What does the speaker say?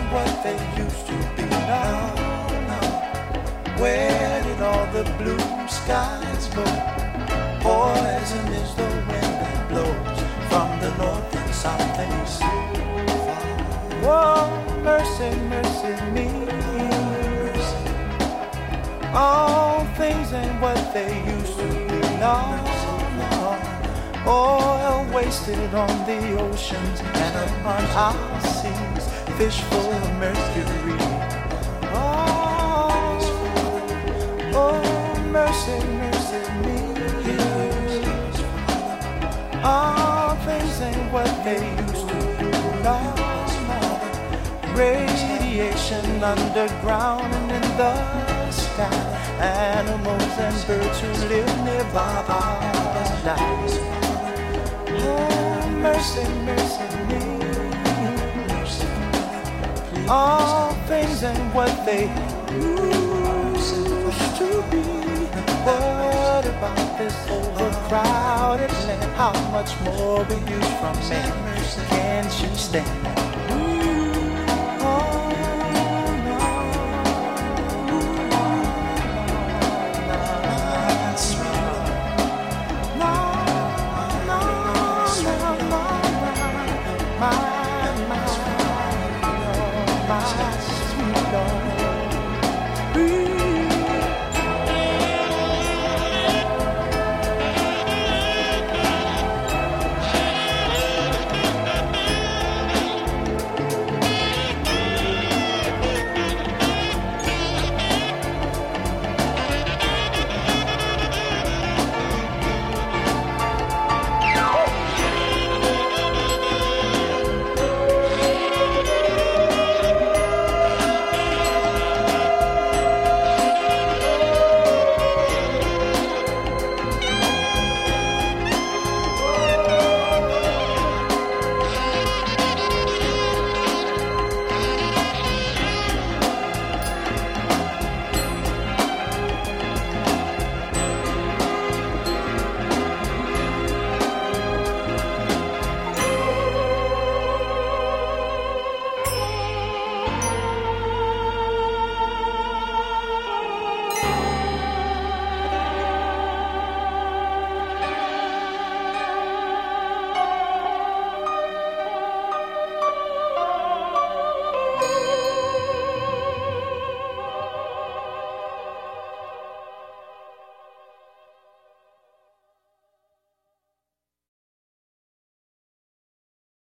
ain't what they used to be now. Where did all the blue skies go? Poison is the wind that blows from the north and south and east. Whoa, mercy, mercy me. All things ain't what they used to be. No, no. Oil wasted on the oceans and upon our seas, fish full of mercury. Oh, mercy, mercy me. All things ain't what they used to be. No, no. Radiation underground and in the sky. Animals and birds who live nearby are dying. Oh, mercy, mercy me. All things ain't what they used to be. What about this overcrowded land? How much more will you from me? Can't you stand?